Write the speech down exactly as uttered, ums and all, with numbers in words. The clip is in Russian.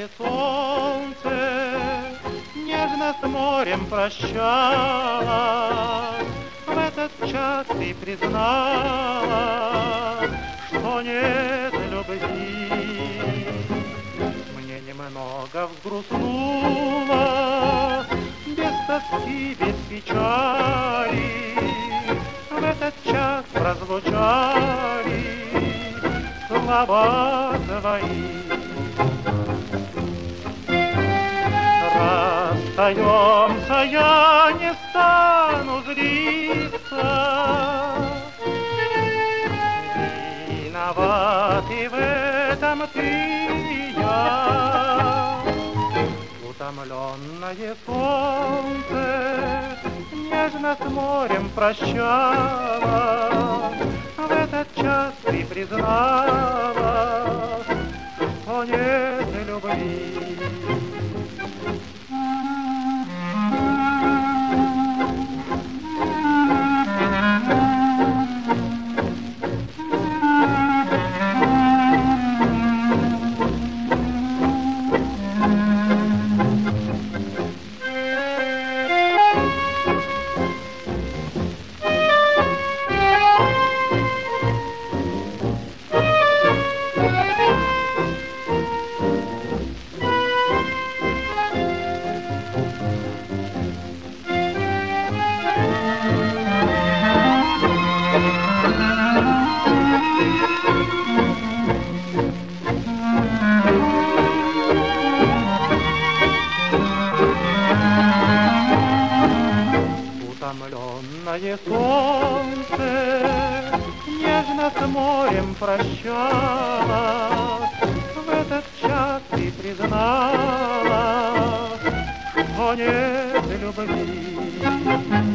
Утомленное солнце нежно с морем прощалось. В этот час ты признала, что нет любви. Мне немного взгрустнуло, без тоски, без печали. В этот час прозвучали слова твои. Расстаемся, я не стану злиться. Виноват и в этом ты и я. Утомленное солнце нежно с морем прощалось. В этот час ты признала, что нет любви. Утомленное солнце нежно с морем прощалось. В этот час ты признала, что нет любви.